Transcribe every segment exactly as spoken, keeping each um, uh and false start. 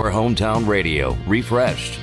Your hometown radio, refreshed.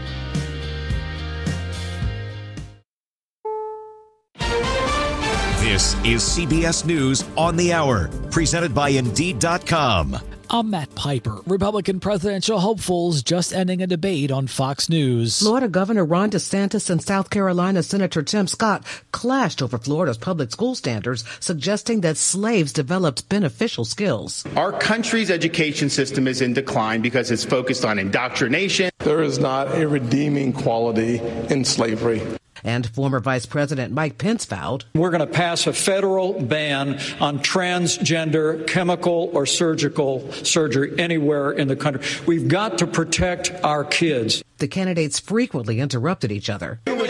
This is C B S News on the Hour, presented by Indeed dot com. I'm Matt Piper. Republican presidential hopefuls just ending a debate on Fox News. Florida Governor Ron DeSantis and South Carolina Senator Tim Scott clashed over Florida's public school standards, suggesting that slaves developed beneficial skills. Our country's education system is in decline because it's focused on indoctrination. There is not a redeeming quality in slavery. And former Vice President Mike Pence vowed, we're going to pass a federal ban on transgender chemical or surgical surgery anywhere in the country. We've got to protect our kids. The candidates frequently interrupted each other. The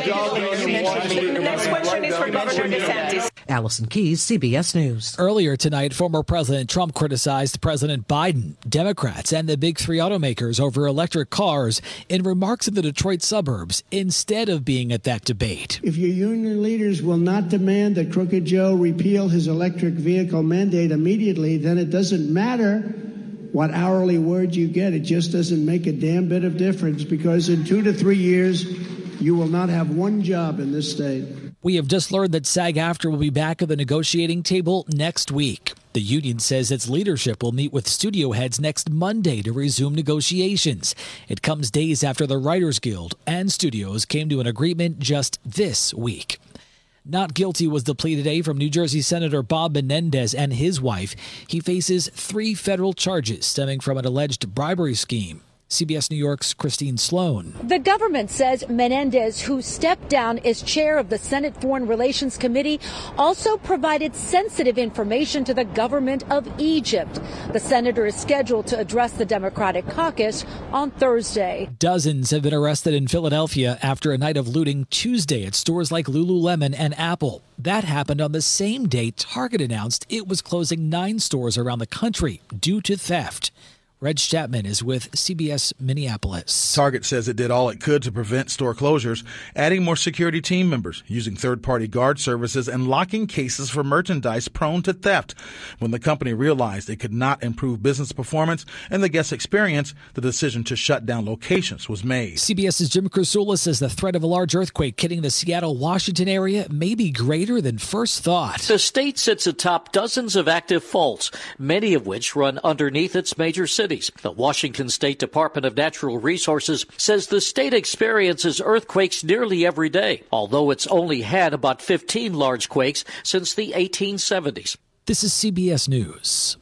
next question is for Governor DeSantis. Allison Keyes, C B S News. Earlier tonight, former President Trump criticized President Biden, Democrats, and the big three automakers over electric cars in remarks in the Detroit suburbs instead of being at that debate. If your union leaders will not demand that Crooked Joe repeal his electric vehicle mandate immediately, then it doesn't matter what hourly wage you get. It just doesn't make a damn bit of difference, because in two to three years, you will not have one job in this state. We have just learned that SAG-AFTRA will be back at the negotiating table next week. The union says its leadership will meet with studio heads next Monday to resume negotiations. It comes days after the Writers Guild and studios came to an agreement just this week. Not guilty was the plea today from New Jersey Senator Bob Menendez and his wife. He faces three federal charges stemming from an alleged bribery scheme. C B S New York's Christine Sloan. The government says Menendez, who stepped down as chair of the Senate Foreign Relations Committee, also provided sensitive information to the government of Egypt. The senator is scheduled to address the Democratic caucus on Thursday. Dozens have been arrested in Philadelphia after a night of looting Tuesday at stores like Lululemon and Apple. That happened on the same day Target announced it was closing nine stores around the country due to theft. Reg Chapman is with C B S Minneapolis. Target says it did all it could to prevent store closures, adding more security team members, using third-party guard services, and locking cases for merchandise prone to theft. When the company realized it could not improve business performance and the guest experience, the decision to shut down locations was made. CBS's Jim Krasula says the threat of a large earthquake hitting the Seattle, Washington area may be greater than first thought. The state sits atop dozens of active faults, many of which run underneath its major cities. The Washington State Department of Natural Resources says the state experiences earthquakes nearly every day, although it's only had about fifteen large quakes since the eighteen seventies. This is C B S News.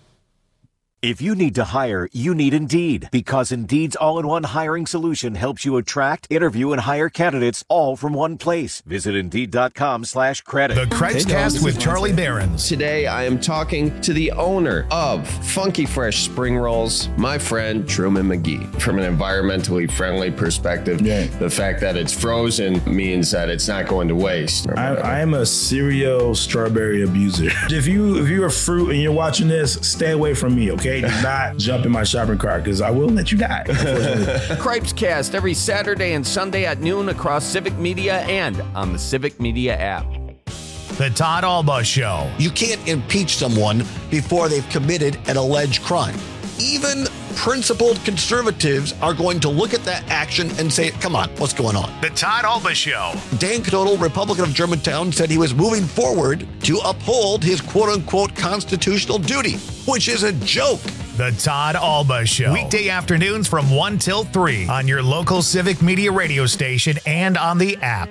If you need to hire, you need Indeed, because Indeed's all-in-one hiring solution helps you attract, interview, and hire candidates all from one place. Visit Indeed.com slash credit. The Credgecast with Charlie Behrens. Today, I am talking to the owner of Funky Fresh Spring Rolls, my friend Truman McGee. From an environmentally friendly perspective, yeah. the fact that it's frozen means that it's not going to waste. I, I am a serial strawberry abuser. If you if you're a fruit and you're watching this, stay away from me, okay? Do not jump in my shopping cart, because I will let you die. Cripescast every Saturday and Sunday at noon across Civic Media and on the Civic Media app. The Todd Alba Show. You can't impeach someone before they've committed an alleged crime. Even principled conservatives are going to look at that action and say, come on, what's going on? The Todd Alba Show. Dan Knodel, Republican of Germantown, said he was moving forward to uphold his quote-unquote constitutional duty, which is a joke. The Todd Alba Show. Weekday afternoons from one till three on your local Civic Media radio station and on the app.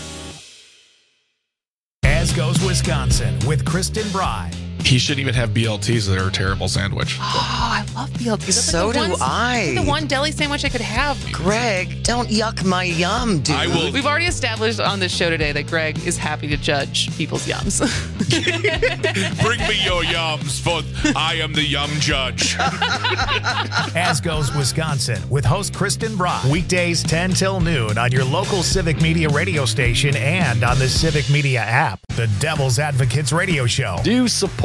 As Goes Wisconsin with Kristen Bry. He shouldn't even have B L Ts. They're a terrible sandwich. Oh, I love B L Ts. So like do one, I. The one deli sandwich I could have. Greg, don't yuck my yum, dude. I will. We've already established on this show today that Greg is happy to judge people's yums. Bring me your yums, for I am the yum judge. As Goes Wisconsin with host Kristen Bry. Weekdays ten till noon on your local Civic Media radio station and on the Civic Media app. The Devil's Advocates radio show. Do support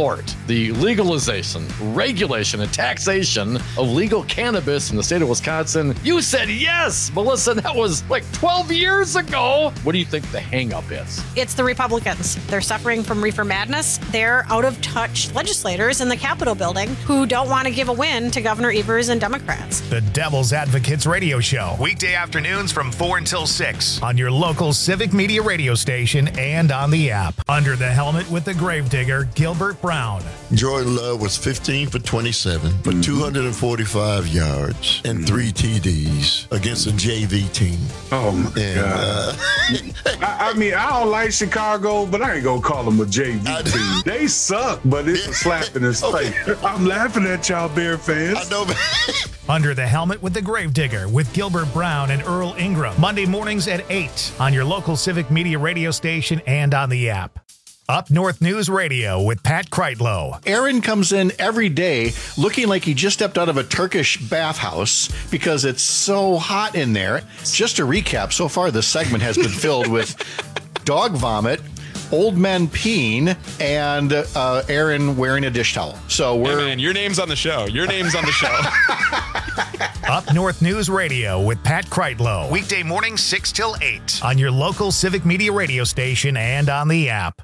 support the legalization, regulation, and taxation of legal cannabis in the state of Wisconsin. You said yes, Melissa. That was like twelve years ago. What do you think the hang-up is? It's the Republicans. They're suffering from reefer madness. They're out-of-touch legislators in the Capitol building who don't want to give a win to Governor Evers and Democrats. The Devil's Advocates Radio Show, weekday afternoons from four until six on your local Civic Media radio station and on the app. Under the helmet with the gravedigger, Gilbert Brown. Jordan Love was fifteen for twenty-seven for mm-hmm. two hundred forty-five yards and mm-hmm. three T Ds against a J V team. Oh, my and, God. Uh, I, I mean, I don't like Chicago, but I ain't going to call them a J V team. They suck, but it's a slap in his okay. face. I'm laughing at y'all Bear fans. I know, man. Under the Helmet with the Gravedigger with Gilbert Brown and Earl Ingram. Monday mornings at eight on your local Civic Media radio station and on the app. Up North News Radio with Pat Kreitlow. Aaron comes in every day looking like he just stepped out of a Turkish bathhouse because it's so hot in there. Just to recap, so far this segment has been filled with dog vomit, old men peeing, and uh, Aaron wearing a dish towel. So we're... Hey man, your name's on the show. Your name's on the show. Up North News Radio with Pat Kreitlow. Weekday mornings six till eight on your local Civic Media radio station and on the app.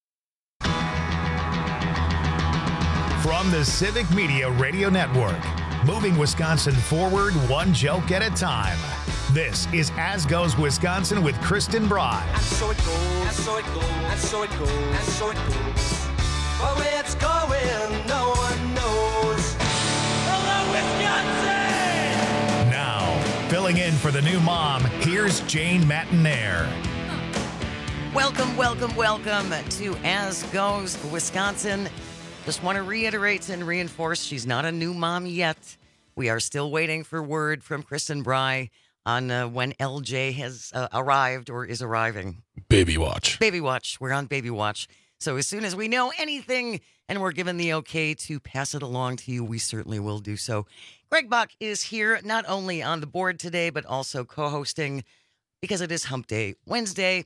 From the Civic Media Radio Network, moving Wisconsin forward one joke at a time. This is As Goes Wisconsin with Kristen Bry. And so it goes, and so it goes, and so it goes, and so it goes. But where it's going, no one knows. Hello, Wisconsin! Now, filling in for the new mom, here's Jane Matinaire. Welcome, welcome, welcome to As Goes Wisconsin. Just want to reiterate and reinforce she's not a new mom yet. We are still waiting for word from Kristen Bry on uh, when L J has uh, arrived or is arriving. Baby watch. Baby watch. We're on baby watch. So as soon as we know anything and we're given the okay to pass it along to you, we certainly will do so. Greg Bach is here not only on the board today, but also co-hosting because it is Hump Day Wednesday.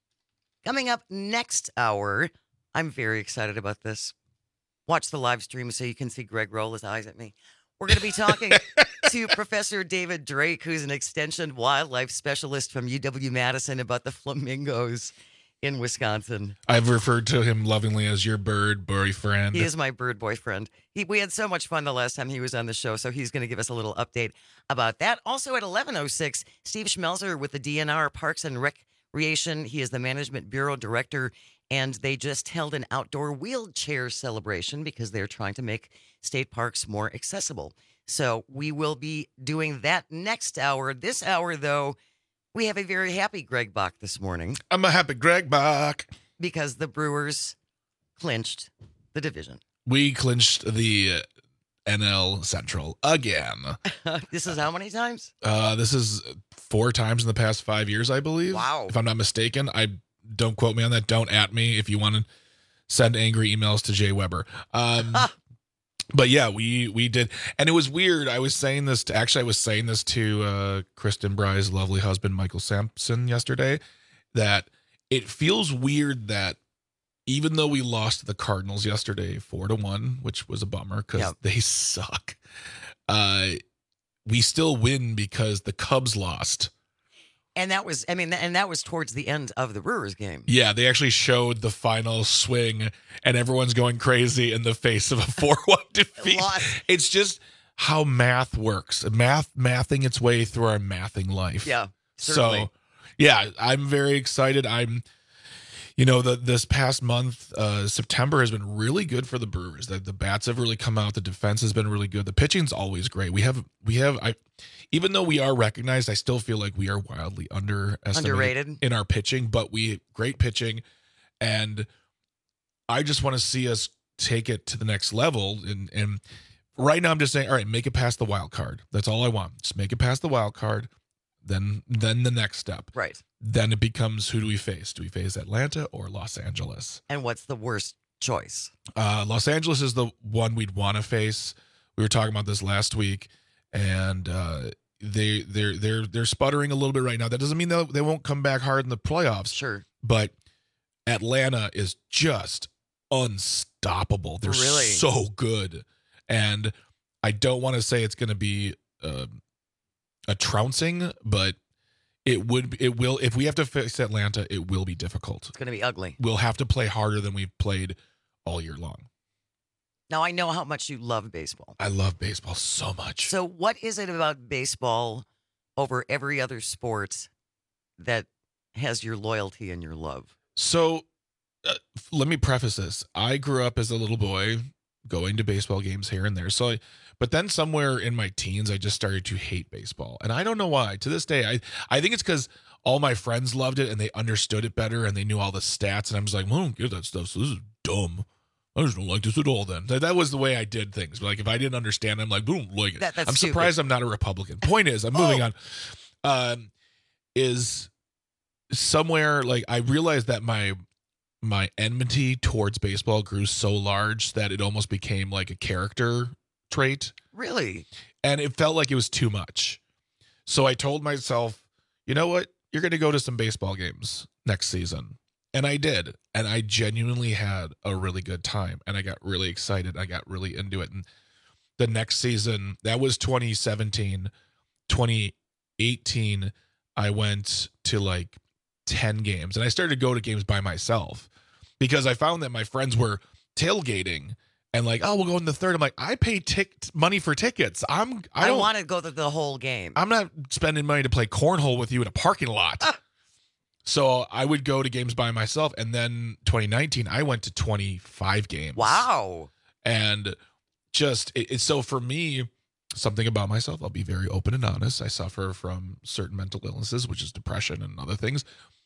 Coming up next hour, I'm very excited about this. Watch the live stream so you can see Greg roll his eyes at me. We're going to be talking to Professor David Drake, who's an extension wildlife specialist from U W-Madison, about the flamingos in Wisconsin. I've referred to him lovingly as your bird boyfriend. He is my bird boyfriend. He, we had so much fun the last time he was on the show, so he's going to give us a little update about that. Also at eleven oh six, Steve Schmelzer with the D N R Parks and Recreation. He is the Management Bureau Director, and they just held an outdoor wheelchair celebration because they're trying to make state parks more accessible. So we will be doing that next hour. This hour, though, we have a very happy Greg Bach this morning. I'm a happy Greg Bach. Because the Brewers clinched the division. We clinched the N L Central again. This is how many times? Uh, this is four times in the past five years, I believe. Wow. If I'm not mistaken. I don't quote me on that. Don't at me if you want to send angry emails to Jay Weber. Um, but yeah, we we did. And it was weird. I was saying this to, actually, I was saying this to uh, Kristen Bry's lovely husband, Michael Sampson, yesterday, that it feels weird that even though we lost the Cardinals yesterday four to one, which was a bummer because yep. they suck, uh, we still win because the Cubs lost. And that was, I mean, and that was towards the end of the Brewers game. Yeah, they actually showed the final swing, and everyone's going crazy in the face of a four one defeat. It's just how math works. Math mathing its way through our mathing life. Yeah, certainly. So, yeah, I'm very excited. I'm, you know, the this past month, uh, September has been really good for the Brewers. The, the bats have really come out. The defense has been really good. The pitching's always great. We have, we have, I. Even though we are recognized, I still feel like we are wildly underestimated Underrated. in our pitching, but we great pitching. And I just want to see us take it to the next level. And, and right now I'm just saying, all right, make it past the wild card. That's all I want. Just make it past the wild card. Then, then the next step. Right. Then it becomes, who do we face? Do we face Atlanta or Los Angeles? And what's the worst choice? Uh, Los Angeles is the one we'd want to face. We were talking about this last week. And uh, they they're they're they're sputtering a little bit right now. That doesn't mean they they won't come back hard in the playoffs. Sure, but Atlanta is just unstoppable. They're Really? so good. And I don't want to say it's going to be uh, a trouncing, but it would, it will, if we have to face Atlanta, it will be difficult. It's going to be ugly. We'll have to play harder than we've played all year long. Now, I know how much you love baseball. I love baseball so much. So what is it about baseball over every other sport that has your loyalty and your love? So uh, let me preface this. I grew up as a little boy going to baseball games here and there. So, I, but then somewhere in my teens, I just started to hate baseball. And I don't know why. To this day, I, I think it's because all my friends loved it and they understood it better and they knew all the stats. And I was like, well, I don't get that stuff. So this is dumb. I just don't like this at all then. That, that was the way I did things. Like if I didn't understand, I'm like, boom, like it. That, that's I'm stupid. surprised I'm not a Republican. Point is, I'm moving Oh. on. Um, is somewhere like I realized that my my enmity towards baseball grew so large that it almost became like a character trait. Really? And it felt like it was too much. So I told myself, you know what? You're going to go to some baseball games next season. And I did. And I genuinely had a really good time. And I got really excited. I got really into it. And the next season, that was twenty seventeen, twenty eighteen, I went to like ten games. And I started to go to games by myself because I found that my friends were tailgating and like, oh, we'll go in the third. I'm like, I pay tick money for tickets. I'm I I, don't want to go to the whole game. I'm not spending money to play cornhole with you in a parking lot. So I would go to games by myself. And then twenty nineteen, I went to twenty-five games. Wow. And just, it, it's so for me, something about myself, I'll be very open and honest. I suffer from certain mental illnesses, which is depression and other things.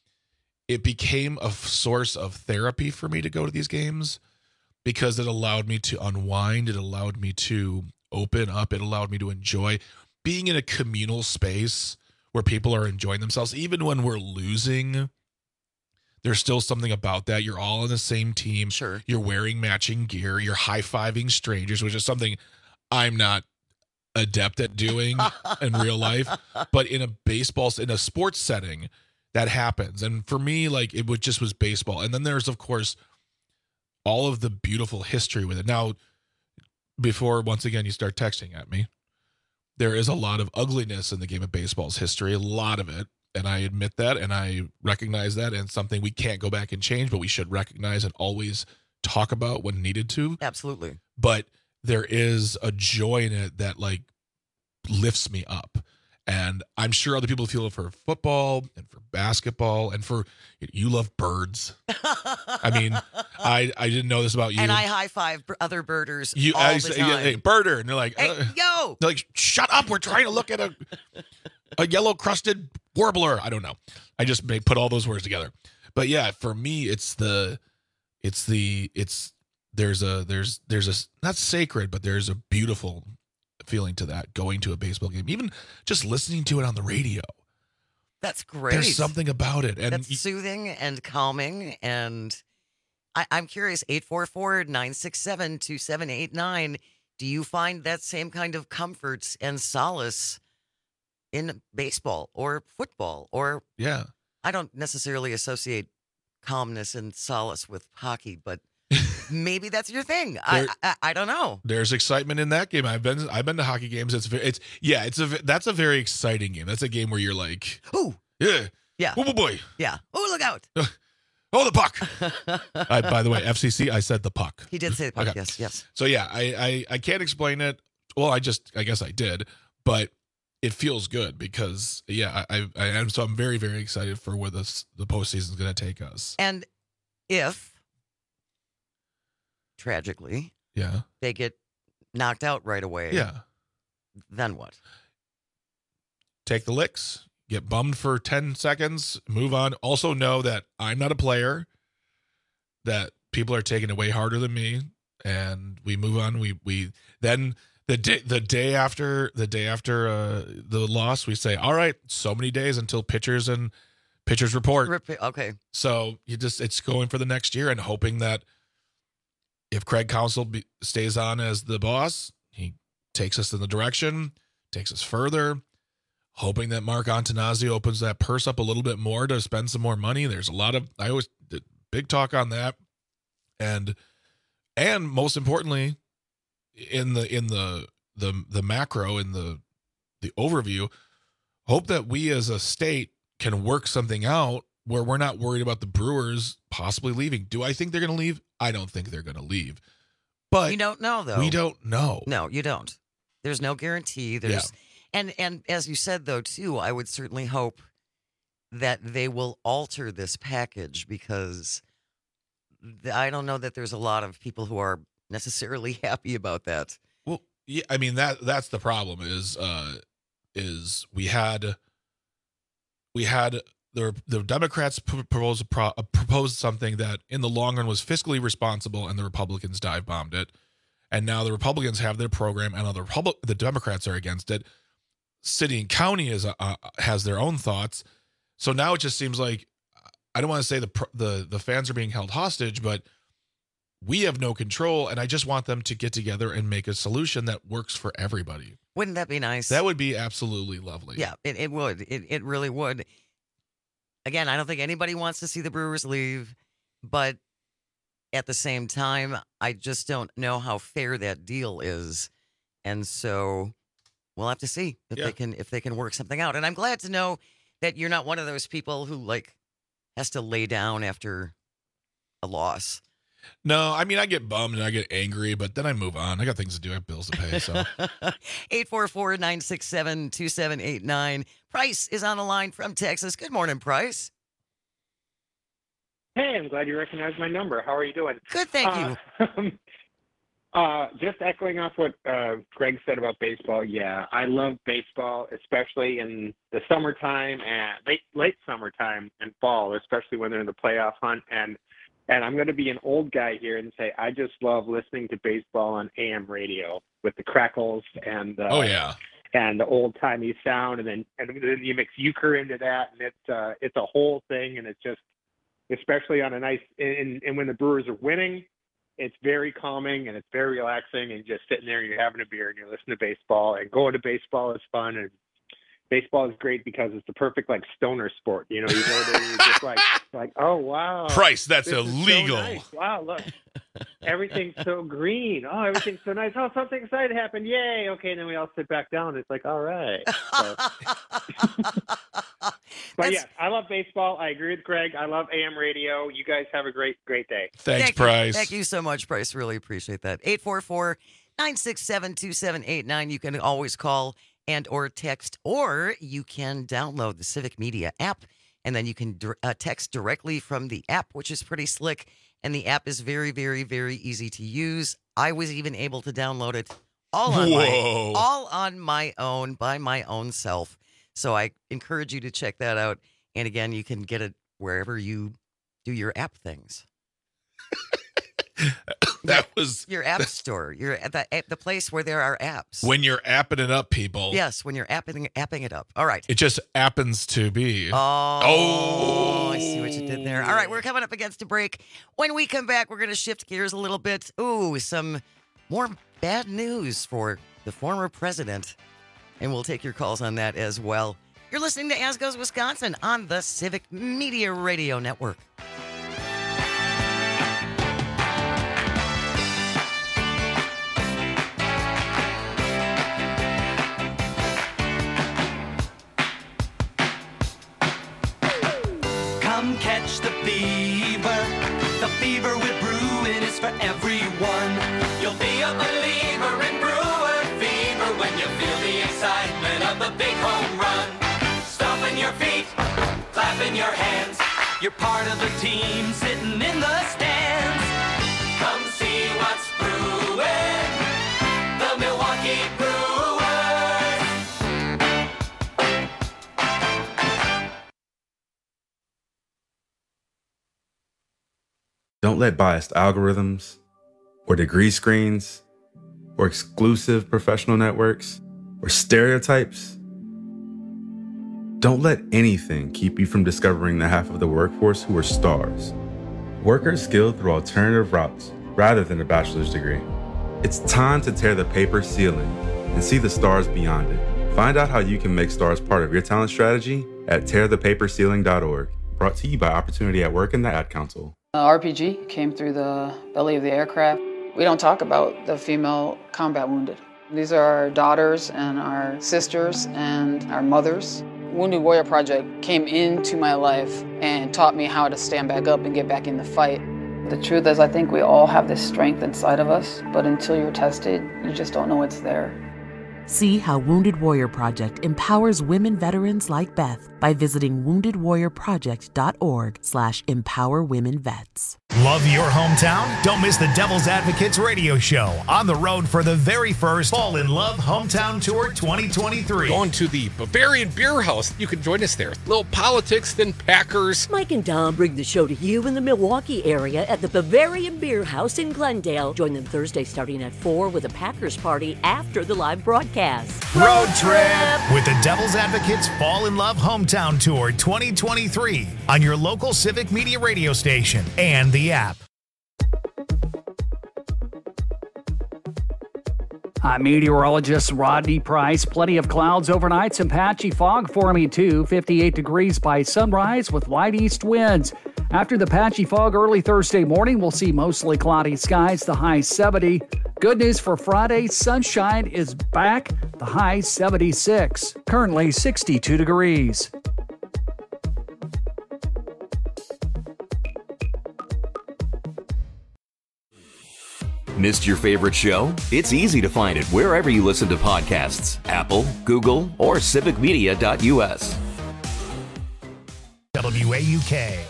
It became a f- source of therapy for me to go to these games because it allowed me to unwind. It allowed me to open up. It allowed me to enjoy being in a communal space where people are enjoying themselves. Even when we're losing, there's still something about that. You're all on the same team. Sure. You're wearing matching gear. You're high-fiving strangers, which is something I'm not adept at doing in real life. But in a baseball, in a sports setting, that happens. And for me, like, it would just was baseball. And then there's, of course, all of the beautiful history with it. Now, before, once again, you start texting at me, there is a lot of ugliness in the game of baseball's history, a lot of it. And I admit that, and I recognize that, and something we can't go back and change, but we should recognize and always talk about when needed to. Absolutely. But there is a joy in it that, like, lifts me up. And I'm sure other people feel it for football and for basketball and for, you love birds. I mean, I I didn't know this about you. And I high five other birders You, all I the say, time. yeah, hey, birder, and they're like, Hey, uh, yo! they're like, shut up! We're trying to look at a a yellow crusted warbler. I don't know. I just may put all those words together. But yeah, for me, it's the, it's the, it's there's a there's there's a not sacred, but there's a beautiful feeling to that going to a baseball game, even just listening to it on the radio. That's great. There's something about it, and That's soothing and calming. And I, I'm curious, eight four four, nine six seven, two seven eight nine, do you find that same kind of comfort and solace in baseball or football? Or yeah, I don't necessarily associate calmness and solace with hockey, but maybe that's your thing. I, I I don't know. There's excitement in that game. I've been I've been to hockey games. It's ve- it's yeah. It's a ve- that's a very exciting game. That's a game where you're like, ooh, yeah, yeah, oh boy, yeah. Oh, look out! Oh, the puck. I, by the way, F C C, I said the puck. He did say the puck. Okay. Yes, yes. So yeah, I, I I can't explain it. Well, I just I guess I did, but it feels good because yeah, I I am so I'm very very excited for where this the postseason is going to take us. And if tragically, yeah, they get knocked out right away. Yeah. Then what? Take the licks, get bummed for ten seconds, move on. Also know that I'm not a player, that people are taking it way harder than me, and we move on. We we then the day the day after the day after uh, the loss, we say, all right, so many days until pitchers and pitchers report. Rip- okay. So you just it's going for the next year and hoping that if Craig Counsell be, stays on as the boss, he takes us in the direction, takes us further. Hoping that Mark Antanazio opens that purse up a little bit more to spend some more money. There's a lot of, I always did big talk on that. And And most importantly, in the in the the the macro, in the the overview, hope that we as a state can work something out where we're not worried about the Brewers possibly leaving. Do I think they're going to leave? I don't think they're going to leave. But you don't know, though. We don't know. No, you don't. There's no guarantee. There's Yeah. and and as you said, though, too, I would certainly hope that they will alter this package, because th- I don't know that there's a lot of people who are necessarily happy about that. Well, yeah, I mean that that's the problem is uh, is we had we had the the Democrats p- proposed a pro- uh, proposed something that in the long run was fiscally responsible, and the Republicans dive bombed it, and now the Republicans have their program, and the Republic the Democrats are against it. City and county is uh, has their own thoughts, so now it just seems like, I don't want to say the pr- the the fans are being held hostage, but we have no control, and I just want them to get together and make a solution that works for everybody. Wouldn't that be nice? That would be absolutely lovely. Yeah, it, it would. It it really would. Again, I don't think anybody wants to see the Brewers leave, but at the same time, I just don't know how fair that deal is, and so we'll have to see if Yeah. they can if they can work something out. And I'm glad to know that you're not one of those people who like has to lay down after a loss. No, I mean, I get bummed and I get angry, but then I move on. I got things to do. I have bills to pay. So eight four four, nine six seven, two seven eight nine. Price is on the line from Texas. Good morning, Price. Hey, I'm glad you recognized my number. How are you doing? Good, thank uh, you. uh, just echoing off what uh, Greg said about baseball. Yeah, I love baseball, especially in the summertime and late late summertime and fall, especially when they're in the playoff hunt. And and I'm going to be an old guy here and say I just love listening to baseball on A M radio with the crackles and uh, oh yeah, and the old timey sound, and then and then you mix euchre into that, and it's uh, it's a whole thing, and it's just, especially on a nice and, and when the Brewers are winning, it's very calming and it's very relaxing, and just sitting there and you're having a beer and you're listening to baseball, and going to baseball is fun, and baseball is great because it's the perfect like stoner sport. You know, you go there and you're just like like oh wow, Price, that's this is so illegal. nice. Wow, look. Everything's so green. Oh, everything's so nice. Oh, something exciting happened. Yay. Okay, and then we all sit back down. It's like, all right. So. But yeah, I love baseball. I agree with Greg. I love A M radio. You guys have a great, great day. Thanks, Thank Price. You. Thank you so much, Price. Really appreciate that. eight four four, nine six seven, two seven eight nine. You can always call and or text, or you can download the Civic Media app, and then you can uh, text directly from the app, which is pretty slick. And the app is very, very, very easy to use. I was even able to download it all on my Whoa. all on my own by my own self. So I encourage you to check that out. And again, you can get it wherever you do your app things. That was your app store. You're at the the place where there are apps. when you're apping it up, people. Yes, when you're apping apping it up. All right. It just happens to be. Oh, Oh. I see what you did there. All right, we're coming up against a break. When we come back, we're going to shift gears a little bit. Ooh, some more bad news for the former president. And we'll take your calls on that as well. You're listening to As Goes Wisconsin on the Civic Media Radio Network. Come catch the fever. The fever with Bruin is for everyone. You'll be a believer in Brewer fever when you feel the excitement of the big home run. Stomping your feet, clapping your hands. You're part of the team sitting in the stands. Come see what's brewing. The Milwaukee Brewers. Don't let biased algorithms, or degree screens, or exclusive professional networks, or stereotypes. Don't let anything keep you from discovering the half of the workforce who are stars. Workers skilled through alternative routes rather than a bachelor's degree. It's time to tear the paper ceiling and see the stars beyond it. Find out how you can make stars part of your talent strategy at tear the paper ceiling dot org. Brought to you by Opportunity at Work and the Ad Council. Uh, R P G came through the belly of the aircraft. We don't talk about the female combat wounded. These are our daughters and our sisters and our mothers. Wounded Warrior Project came into my life and taught me how to stand back up and get back in the fight. The truth is, I think we all have this strength inside of us, but until you're tested, you just don't know it's there. See how Wounded Warrior Project empowers women veterans like Beth by visiting wounded warrior project dot org slash empower women vets. Love your hometown? Don't miss the Devil's Advocates radio show on the road for the very first Fall in Love Hometown Tour twenty twenty-three. Going to the Bavarian Beer House. You can join us there. Little politics, then Packers. Mike and Dom bring the show to you in the Milwaukee area at the Bavarian Beer House in Glendale. Join them Thursday starting at four with a Packers party after the live broadcast. Road trip with the Devil's Advocates Fall in Love Hometown Tour twenty twenty-three on your local Civic Media radio station and the app. I'm meteorologist Rodney Price. Plenty of clouds overnight, some patchy fog forming too. fifty-eight degrees by sunrise with light east winds. After the patchy fog early Thursday morning, we'll see mostly cloudy skies, the high seventy. Good news for Friday, sunshine is back, the high seventy-six. Currently sixty-two degrees. Missed your favorite show? It's easy to find it wherever you listen to podcasts. Apple, Google, or civic media dot u s. W A U K.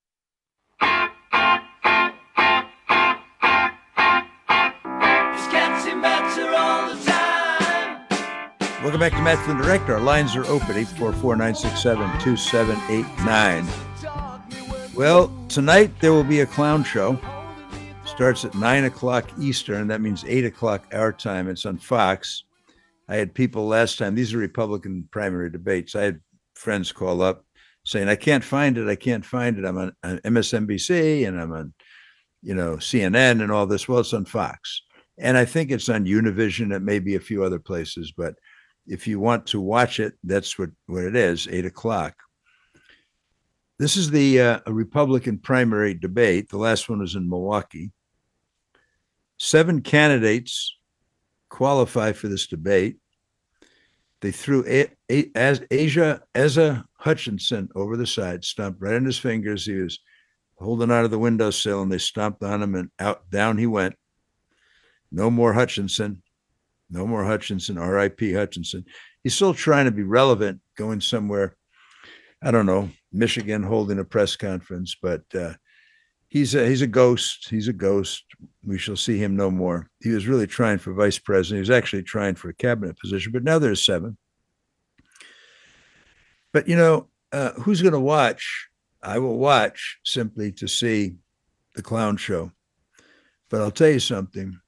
Welcome back to Matthew and Direct. Our lines are open, eight four four, nine six seven, two seven eight nine. Well, tonight there will be a clown show. Starts at nine o'clock Eastern. That means eight o'clock our time. It's on Fox. I had people last time. These are Republican primary debates. I had friends call up saying, I can't find it. I can't find it. I'm on, on M S N B C and I'm on, you know, C N N and all this. Well, it's on Fox. And I think it's on Univision. It may be a few other places, but if you want to watch it, that's what, what it is, eight o'clock. This is the uh, Republican primary debate. The last one was in Milwaukee. Seven candidates qualify for this debate. They threw a- a- as Asia Asa Hutchinson over the side, stomped right on his fingers. He was holding out of the windowsill, and they stomped on him, and out down he went. No more Hutchinson. No more Hutchinson, R I P Hutchinson. He's still trying to be relevant, going somewhere, I don't know, Michigan, holding a press conference, but uh, he's a, he's a ghost. He's a ghost. We shall see him no more. He was really trying for vice president. He was actually trying for a cabinet position, but now there's seven. But, you know, uh, who's going to watch? I will watch simply to see the clown show. But I'll tell you something.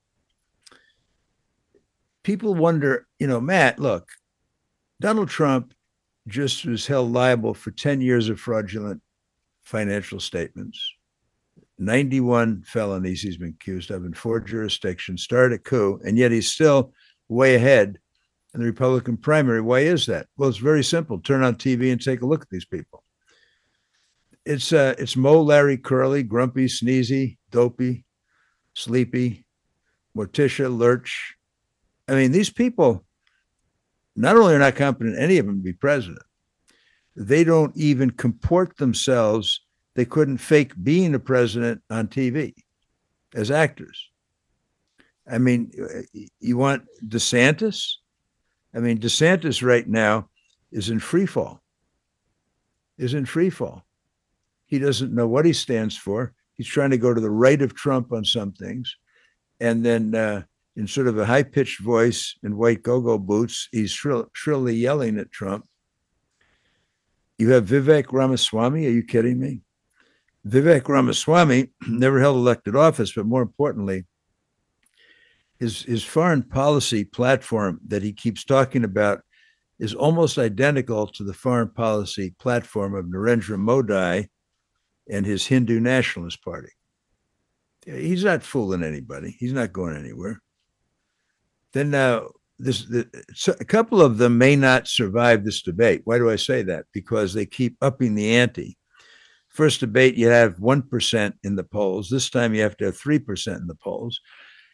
People wonder, you know, Matt, look, Donald Trump just was held liable for ten years of fraudulent financial statements, ninety-one felonies he's been accused of in four jurisdictions, started a coup, and yet he's still way ahead in the Republican primary. Why is that? Well, it's very simple. Turn on T V and take a look at these people. It's uh, it's Mo, Larry, Curly, Grumpy, Sneezy, Dopey, Sleepy, Morticia, Lurch. I mean, these people not only are not competent, any of them, to be president, they don't even comport themselves. They couldn't fake being a president on T V as actors. I mean, you want DeSantis? I mean, DeSantis right now is in free fall, is in free fall. He doesn't know what he stands for. He's trying to go to the right of Trump on some things. And then uh, in sort of a high-pitched voice in white go-go boots, he's shrill, shrilly yelling at Trump. You have Vivek Ramaswamy. Are you kidding me? Vivek Ramaswamy never held elected office, but more importantly, his, his foreign policy platform that he keeps talking about is almost identical to the foreign policy platform of Narendra Modi and his Hindu Nationalist Party. He's not fooling anybody. He's not going anywhere. Then uh, this, the, so a couple of them may not survive this debate. Why do I say that? Because they keep upping the ante. First debate, you have one percent in the polls. This time you have to have three percent in the polls.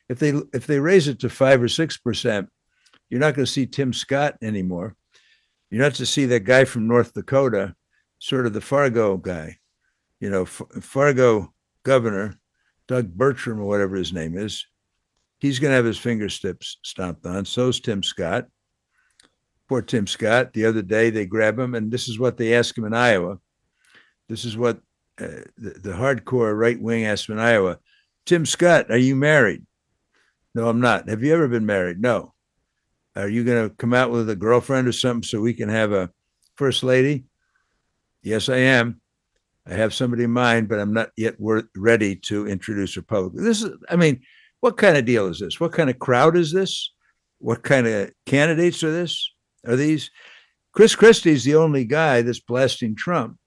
If they if they raise it to five or six percent, you're not going to see Tim Scott anymore. You're not to see that guy from North Dakota, sort of the Fargo guy, you know, F- Fargo governor, Doug Bertram or whatever his name is. He's going to have his fingertips stomped on. So's Tim Scott. Poor Tim Scott. The other day they grab him, and this is what they ask him in Iowa. This is what uh, the, the hardcore right wing asked him in Iowa. Tim Scott, are you married? No, I'm not. Have you ever been married? No. Are you going to come out with a girlfriend or something so we can have a first lady? Yes, I am. I have somebody in mind, but I'm not yet worth, ready to introduce her publicly. This is, I mean, what kind of deal is this? What kind of crowd is this? What kind of candidates are this? Are these? Chris Christie's the only guy that's blasting Trump.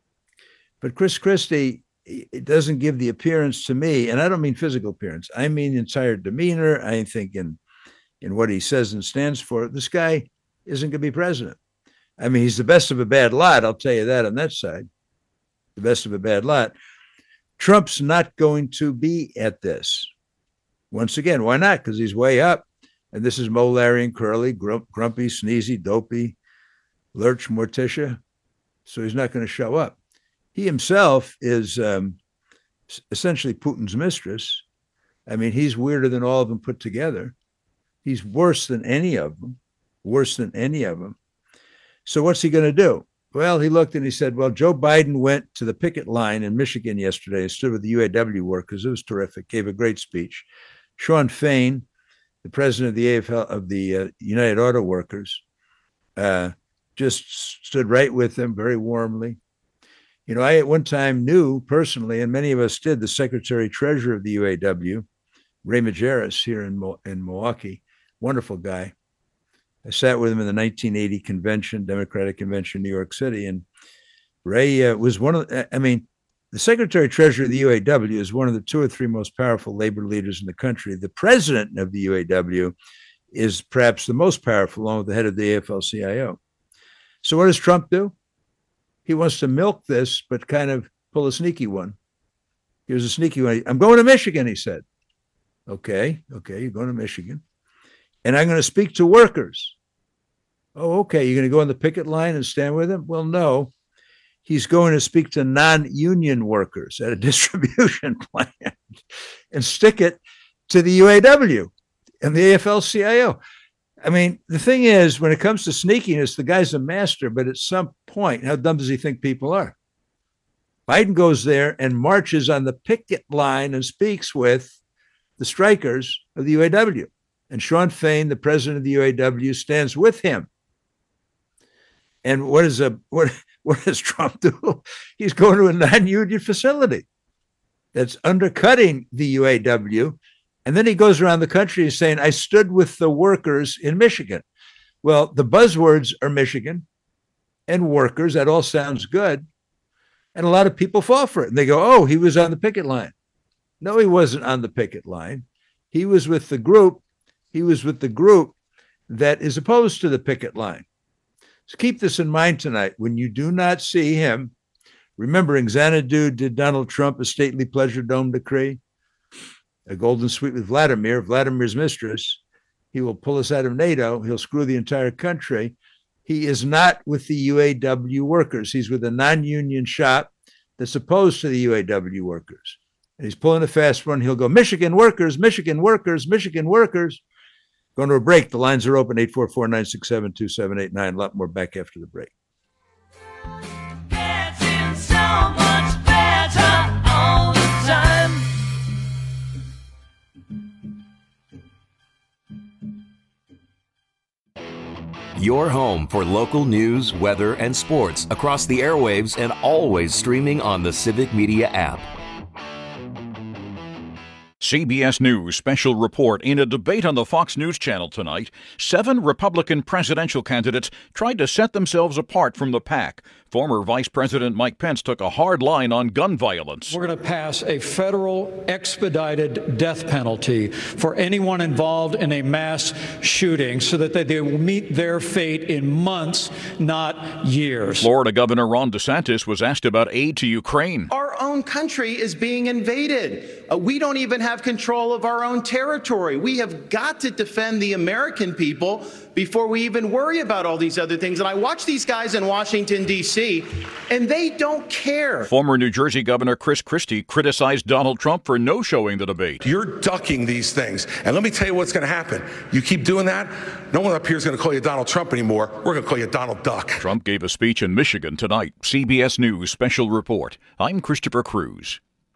But Chris Christie, it doesn't give the appearance to me, and I don't mean physical appearance. I mean entire demeanor. I think in in what he says and stands for, this guy isn't going to be president. I mean, he's the best of a bad lot. I'll tell you that on that side, the best of a bad lot. Trump's not going to be at this. Once again, why not? Because he's way up. And this is Mo, Larry, and Curly, grump, grumpy, sneezy, dopey, Lurch, Morticia. So he's not going to show up. He himself is um, essentially Putin's mistress. I mean, he's weirder than all of them put together. He's worse than any of them, worse than any of them. So what's he going to do? Well, he looked and he said, well, Joe Biden went to the picket line in Michigan yesterday and stood with the U A W workers. It was terrific. Gave a great speech. Sean Fain, the president of the A F L, of the uh, United Auto Workers, uh, just stood right with them very warmly. You know, I at one time knew personally, and many of us did, the secretary treasurer of the U A W, Ray Majerus, here in, in Milwaukee. Wonderful guy. I sat with him in the nineteen eighty convention, Democratic Convention, New York City. And Ray uh, was one of, I mean, the secretary treasurer of the U A W is one of the two or three most powerful labor leaders in the country. The president of the U A W is perhaps the most powerful, along with the head of the A F L C I O. So what does Trump do? He wants to milk this, but kind of pull a sneaky one. Here's a sneaky one. I'm going to Michigan, he said. Okay, okay, you're going to Michigan. And I'm going to speak to workers. Oh, okay, you're going to go on the picket line and stand with them? Well, no. He's going to speak to non-union workers at a distribution plant and stick it to the U A W and the A F L C I O. I mean, the thing is, when it comes to sneakiness, the guy's a master, but at some point, how dumb does he think people are? Biden goes there and marches on the picket line and speaks with the strikers of the U A W. And Sean Fain, the president of the U A W, stands with him. And what is a what what does Trump do? He's going to a non-union facility that's undercutting the U A W. And then he goes around the country saying, I stood with the workers in Michigan. Well, the buzzwords are Michigan and workers. That all sounds good. And a lot of people fall for it. And they go, oh, he was on the picket line. No, he wasn't on the picket line. He was with the group. He was with the group that is opposed to the picket line. So keep this in mind tonight. When you do not see him, remembering Xanadu did Donald Trump a stately pleasure dome decree, a golden suite with Vladimir, Vladimir's mistress. He will pull us out of NATO. He'll screw the entire country. He is not with the U A W workers. He's with a non-union shop that's opposed to the U A W workers. And he's pulling a fast one. He'll go, Michigan workers, Michigan workers, Michigan workers. Going to a break. The lines are open, eight four four, nine six seven, two seven eight nine. A lot more back after the break. Getting so much better all the time. Your home for local news, weather, and sports across the airwaves and always streaming on the Civic Media app. C B S News special report. In a debate on the Fox News Channel tonight, seven Republican presidential candidates tried to set themselves apart from the pack. Former Vice President Mike Pence took a hard line on gun violence. We're going to pass a federal expedited death penalty for anyone involved in a mass shooting so that they will meet their fate in months, not years. Florida Governor Ron DeSantis was asked about aid to Ukraine. Our own own country is being invaded. Uh, we don't even have control of our own territory. We have got to defend the American people before we even worry about all these other things. And I watch these guys in Washington, D C, and they don't care. Former New Jersey Governor Chris Christie criticized Donald Trump for no-showing the debate. You're ducking these things. And let me tell you what's going to happen. You keep doing that, no one up here is going to call you Donald Trump anymore. We're going to call you Donald Duck. Trump gave a speech in Michigan tonight. C B S News Special Report. I'm Christopher Cruz.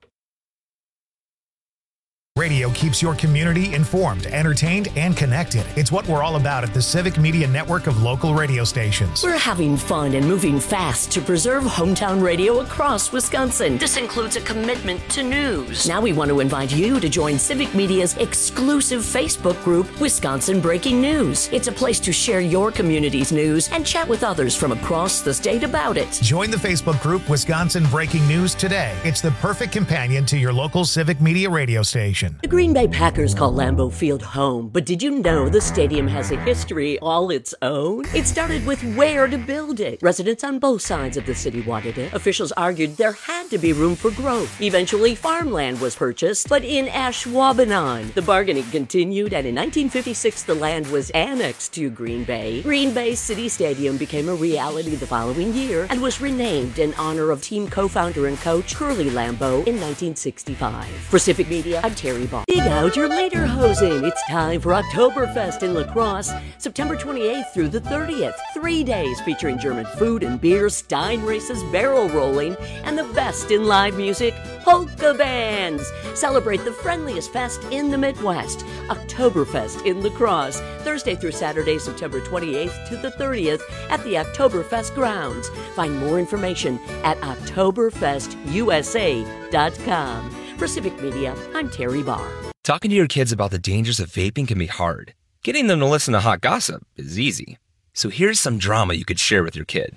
Radio keeps your community informed, entertained, and connected. It's what we're all about at the Civic Media Network of local radio stations. We're having fun and moving fast to preserve hometown radio across Wisconsin. This includes a commitment to news. Now we want to invite you to join Civic Media's exclusive Facebook group, Wisconsin Breaking News. It's a place to share your community's news and chat with others from across the state about it. Join the Facebook group Wisconsin Breaking News today. It's the perfect companion to your local Civic Media radio station. The Green Bay Packers call Lambeau Field home, but did you know the stadium has a history all its own? It started with where to build it. Residents on both sides of the city wanted it. Officials argued there had to be room for growth. Eventually, farmland was purchased, but in Ashwaubenon. The bargaining continued, and in nineteen fifty-six, the land was annexed to Green Bay. Green Bay City Stadium became a reality the following year and was renamed in honor of team co-founder and coach Curly Lambeau in nineteen sixty-five. For Civic Media, I'm Terry Ball. Dig out your lederhosen. It's time for Oktoberfest in La Crosse, September twenty-eighth through the thirtieth. Three days featuring German food and beer, Stein races, barrel rolling, and the best in live music, polka bands. Celebrate the friendliest fest in the Midwest, Oktoberfest in La Crosse, Thursday through Saturday, September twenty-eighth to the thirtieth at the Oktoberfest grounds. Find more information at oktoberfest u s a dot com. For Civic Media, I'm Terry Barr. Talking to your kids about the dangers of vaping can be hard. Getting them to listen to hot gossip is easy. So here's some drama you could share with your kid.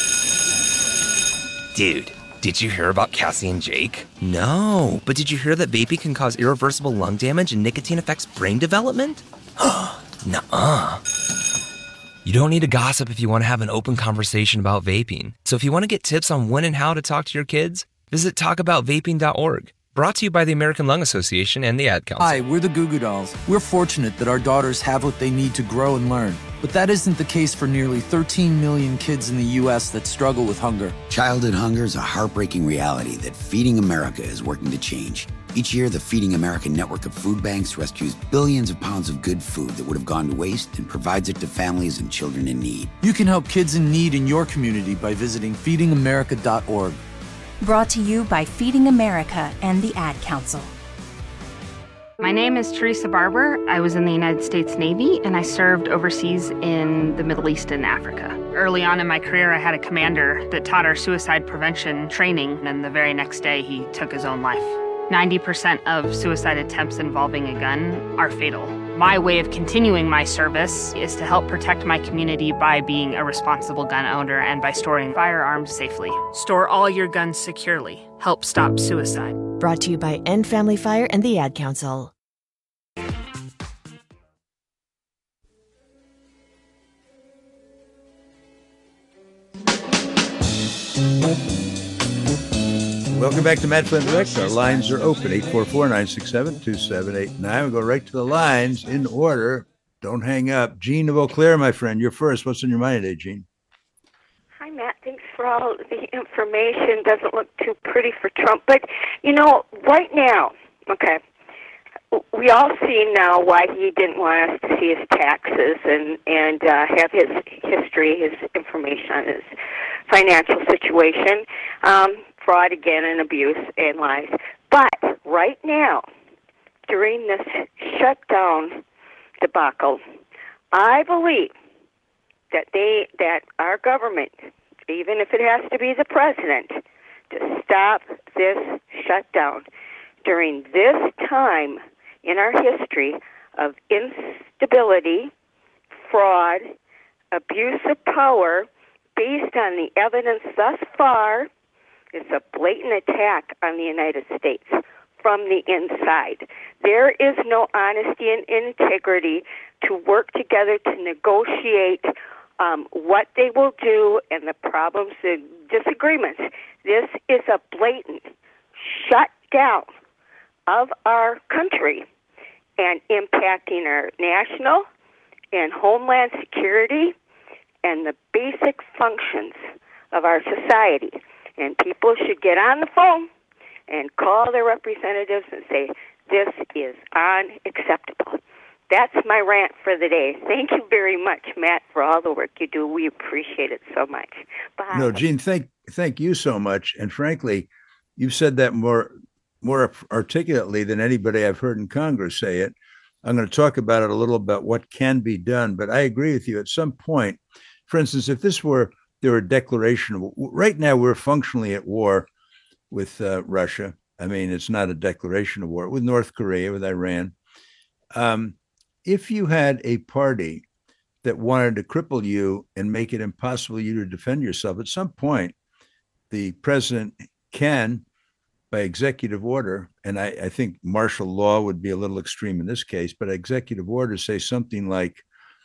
Dude, did you hear about Cassie and Jake? No, but did you hear that vaping can cause irreversible lung damage and nicotine affects brain development? Nuh-uh. You don't need to gossip if you want to have an open conversation about vaping. So if you want to get tips on when and how to talk to your kids, visit talk about vaping dot org. Brought to you by the American Lung Association and the Ad Council. Hi, we're the Goo Goo Dolls. We're fortunate that our daughters have what they need to grow and learn. But that isn't the case for nearly thirteen million kids in the U S that struggle with hunger. Childhood hunger is a heartbreaking reality that Feeding America is working to change. Each year, the Feeding America network of food banks rescues billions of pounds of good food that would have gone to waste and provides it to families and children in need. You can help kids in need in your community by visiting feeding america dot org. Brought to you by Feeding America and the Ad Council. My name is Teresa Barber. I was in the United States Navy and I served overseas in the Middle East and Africa. Early on in my career, I had a commander that taught our suicide prevention training, and the very next day he took his own life. ninety percent of suicide attempts involving a gun are fatal. My way of continuing my service is to help protect my community by being a responsible gun owner and by storing firearms safely. Store all your guns securely. Help stop suicide. Brought to you by End Family Fire and the Ad Council. Welcome back to Matt Flynn Direct. Our lines are open, eight four four, nine six seven, two seven eight nine. We'll go right to the lines in order. Don't hang up. Gene of Eau Claire, my friend, you're first. What's on your mind today, Gene? Hi, Matt. Thanks for all the information. Doesn't look too pretty for Trump. But, you know, right now, okay, we all see now why he didn't want us to see his taxes and, and uh, have his history, his information on his financial situation. Um, fraud again and abuse and lies. But right now, during this shutdown debacle, I believe that they that our government, even if it has to be the president, to stop this shutdown during this time in our history of instability, fraud, abuse of power, based on the evidence thus far. It's a blatant attack on the United States from the inside. There is no honesty and integrity to work together to negotiate um, what they will do and the problems and disagreements. This is a blatant down of our country and impacting our national and homeland security and the basic functions of our society. And people should get on the phone and call their representatives and say, this is unacceptable. That's my rant for the day. Thank you very much, Matt, for all the work you do. We appreciate it so much. Bye. No, Gene, thank thank you so much. And frankly, you've said that more more articulately than anybody I've heard in Congress say it. I'm going to talk about it a little about what can be done, but I agree with you. At some point, for instance, if this were there were a declaration of, right now we're functionally at war with uh, Russia. I mean, it's not a declaration of war, with North Korea, with Iran. Um, if you had a party that wanted to cripple you and make it impossible for you to defend yourself, at some point, the president can, by executive order, and I, I think martial law would be a little extreme in this case, but executive order say something like,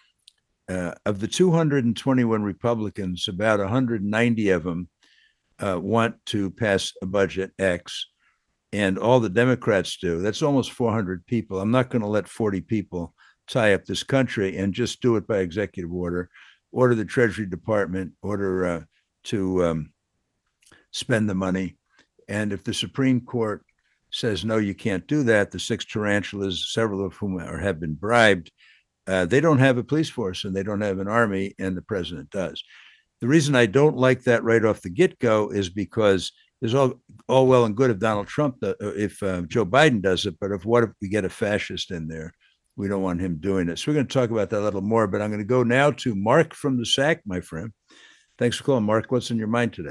uh, of the two hundred twenty-one Republicans, about one hundred ninety of them uh, want to pass a budget X, and all the Democrats do. That's almost four hundred people. I'm not going to let forty people tie up this country, and just do it by executive order, order the Treasury Department, order uh, to um, spend the money. And if the Supreme Court says, no, you can't do that, the six tarantulas, several of whom are, have been bribed, uh, they don't have a police force and they don't have an army, and the president does. The reason I don't like that right off the get-go is because there's all, all well and good if Donald Trump, uh, if uh, Joe Biden does it, but if what if we get a fascist in there? We don't want him doing it. So we're going to talk about that a little more, but I'm going to go now to Mark from the S A C, my friend. Thanks for calling, Mark. What's in your mind today?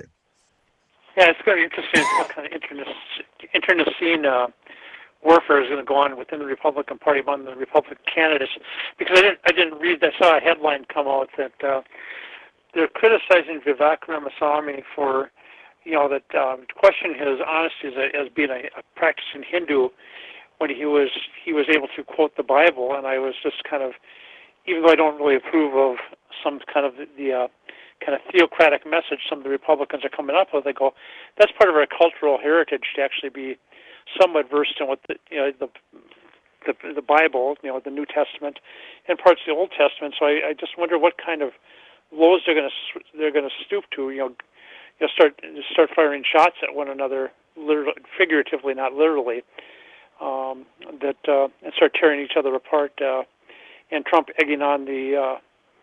Yeah, it's very interesting what kind of internecine uh, warfare is going to go on within the Republican Party among the Republican candidates. Because I didn't, I didn't read. I saw a headline come out that uh, they're criticizing Vivek Ramaswamy for, you know, that um, question his honesty as, a, as being a, a practicing Hindu, when he was he was able to quote the Bible. And I was just kind of, even though I don't really approve of some kind of the uh, kind of theocratic message some of the Republicans are coming up with, I go, that's part of our cultural heritage to actually be somewhat versed in what the, you know, the the, the Bible, you know, the New Testament, and parts of the Old Testament. So I, I just wonder what kind of lows they're going to they're going to stoop to. You know, you know, start start firing shots at one another, literally, figuratively, not literally. Um, that uh, and start tearing each other apart, uh, and Trump egging on the uh,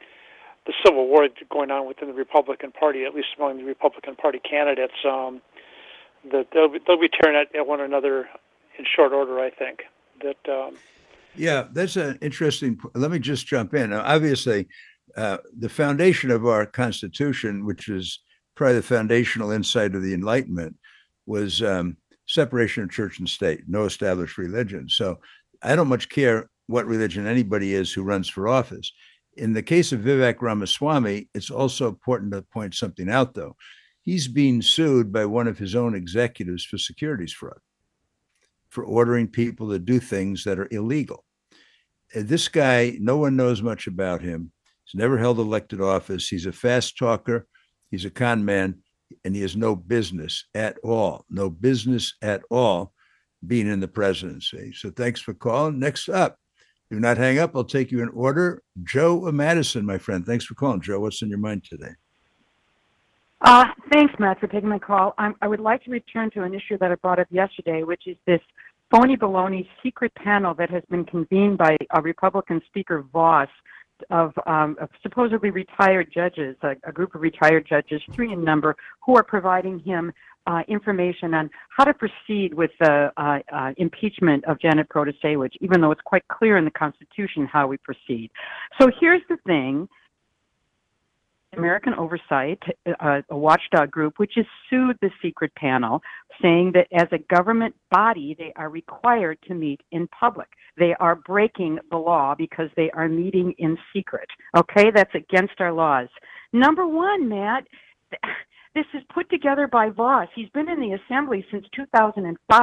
the civil war going on within the Republican Party, at least among the Republican Party candidates. Um, that they'll be, they'll be tearing at, at one another in short order, I think. That um, yeah, that's an interesting. Let me just jump in. Now, obviously, uh, the foundation of our Constitution, which is probably the foundational insight of the Enlightenment, was um, separation of church and state, no established religion. So I don't much care what religion anybody is who runs for office. In the case of Vivek Ramaswamy, it's also important to point something out, though. He's being sued by one of his own executives for securities fraud, for ordering people to do things that are illegal. This guy, no one knows much about him. He's never held elected office. He's a fast talker. He's a con man. And he has no business at all, no business at all being in the presidency. So thanks for calling. Next up, do not hang up. I'll take you in order. Joe Madison, my friend. Thanks for calling. Joe, what's in your mind today? Uh, thanks, Matt, for taking my call. I'm, I would like to return to an issue that I brought up yesterday, which is this phony baloney secret panel that has been convened by a Republican Speaker Voss of, um, of supposedly retired judges, a, a group of retired judges, three in number, who are providing him uh, information on how to proceed with the uh, uh, impeachment of Janet Protasewicz, even though it's quite clear in the Constitution how we proceed. So here's the thing. American Oversight, uh, a watchdog group, which has sued the secret panel, saying that as a government body, they are required to meet in public. They are breaking the law because they are meeting in secret. Okay, that's against our laws. Number one, Matt, this is put together by Voss. He's been in the Assembly since two thousand five,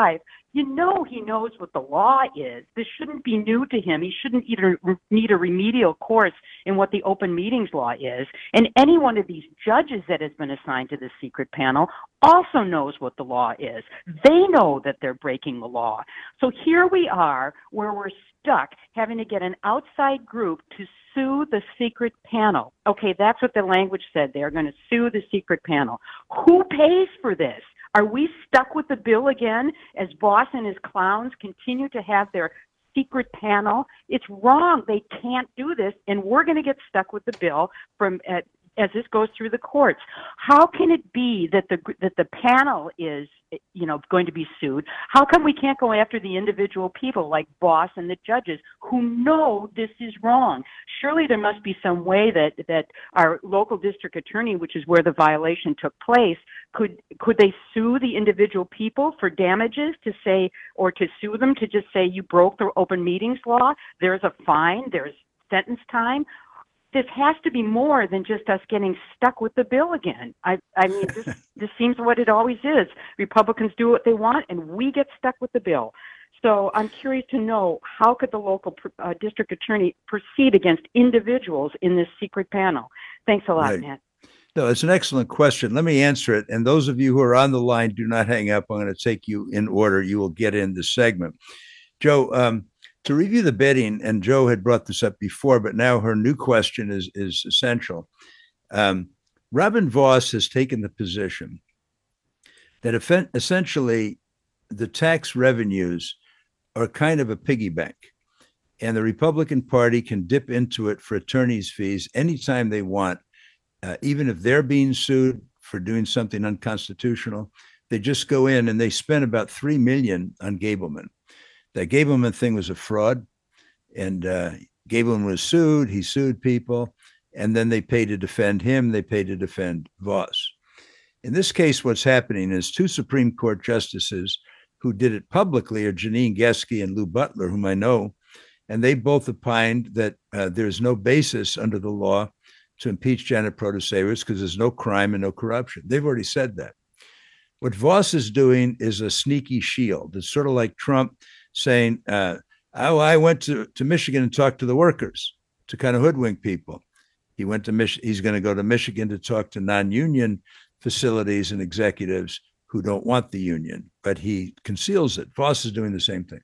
You know he knows what the law is. This shouldn't be new to him. He shouldn't either need a remedial course in what the open meetings law is. And any one of these judges that has been assigned to the secret panel also knows what the law is. They know that they're breaking the law. So here we are where we're stuck having to get an outside group to sue the secret panel. Okay, that's what the language said. They're going to sue the secret panel. Who pays for this? Are we stuck with the bill again as Voss and his clowns continue to have their secret panel? It's wrong. They can't do this, and we're going to get stuck with the bill from uh, as this goes through the courts. How can it be that the that the panel is, you know, going to be sued? How come we can't go after the individual people like Voss and the judges who know this is wrong? Surely there must be some way that that our local district attorney, which is where the violation took place, could could they sue the individual people for damages to say, or to sue them to just say you broke the open meetings law? There's a fine. There's sentence time. This has to be more than just us getting stuck with the bill again. I, I mean, this, this seems what it always is. Republicans do what they want, and we get stuck with the bill. So I'm curious to know, how could the local uh, district attorney proceed against individuals in this secret panel? Thanks a lot, Right. Matt. No, it's an excellent question. Let me answer it. And those of you who are on the line, do not hang up. I'm going to take you in order. You will get in the segment. Joe, um, to review the bidding, and Joe had brought this up before, but now her new question is, is essential. Um, Robin Voss has taken the position that effen- essentially the tax revenues are kind of a piggy bank, and the Republican Party can dip into it for attorney's fees anytime they want, uh, even if they're being sued for doing something unconstitutional. They just go in and they spend about three million dollars on Gableman. That Gableman thing was a fraud, and uh, Gableman was sued. He sued people, and then they pay to defend him. They pay to defend Voss. In this case, what's happening is two Supreme Court justices who did it publicly are Janine Geske and Lou Butler, whom I know, and they both opined that uh, there's no basis under the law to impeach Janet Protasevich because there's no crime and no corruption. They've already said that. What Voss is doing is a sneaky shield. It's sort of like Trump saying, uh, oh, I went to, to Michigan and talked to the workers to kind of hoodwink people. He went to Mich- He's going to go to Michigan to talk to non-union facilities and executives who don't want the union, but he conceals it. Voss is doing the same thing.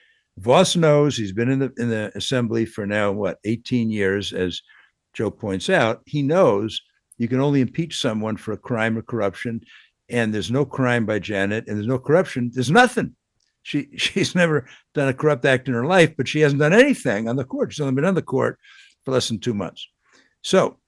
Voss knows, he's been in the in the assembly for now, what, eighteen years, as Joe points out. He knows you can only impeach someone for a crime or corruption, and there's no crime by Janet, and there's no corruption. There's nothing. She she's never done a corrupt act in her life, but she hasn't done anything on the court. She's only been on the court for less than two months. So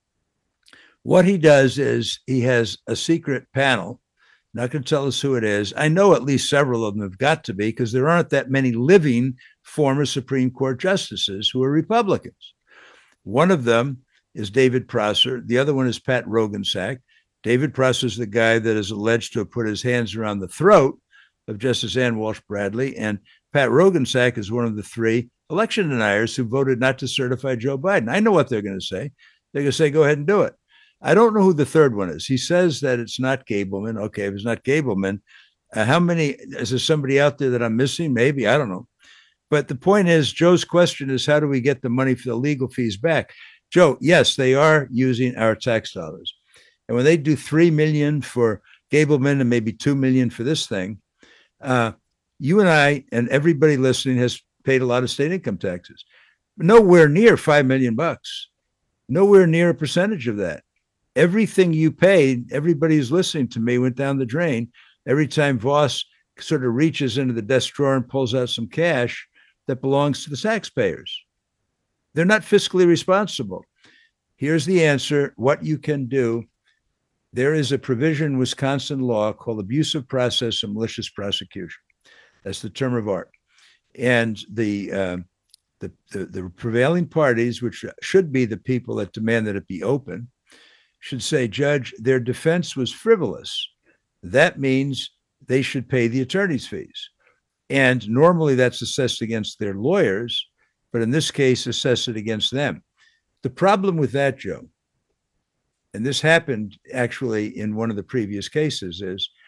what he does is he has a secret panel. Not going to tell us who it is. I know at least several of them have got to be, because there aren't that many living former Supreme Court justices who are Republicans. One of them is David Prosser. The other one is Pat Roggensack. David Prosser is the guy that is alleged to have put his hands around the throat of Justice Ann Walsh Bradley. And Pat Roggensack is one of the three election deniers who voted not to certify Joe Biden. I know what they're going to say. They're going to say, go ahead and do it. I don't know who the third one is. He says that it's not Gableman. Okay, if it's not Gableman, uh, how many, is there somebody out there that I'm missing? Maybe, I don't know. But the point is, Joe's question is, how do we get the money for the legal fees back? Joe, yes, they are using our tax dollars. And when they do three million dollars for Gableman and maybe two million dollars for this thing, uh, you and I and everybody listening has paid a lot of state income taxes. Nowhere near five million bucks. Nowhere near a percentage of that. Everything you paid, everybody who's listening to me, went down the drain. Every time Voss sort of reaches into the desk drawer and pulls out some cash that belongs to the taxpayers. They're not fiscally responsible. Here's the answer, what you can do. There is a provision in Wisconsin law called abusive process and malicious prosecution. That's the term of art. And the, uh, the, the, the prevailing parties, which should be the people that demand that it be open, should say, Judge, their defense was frivolous. That means they should pay the attorney's fees. And normally that's assessed against their lawyers, but in this case, assess it against them. The problem with that, Joe, and this happened actually in one of the previous cases, is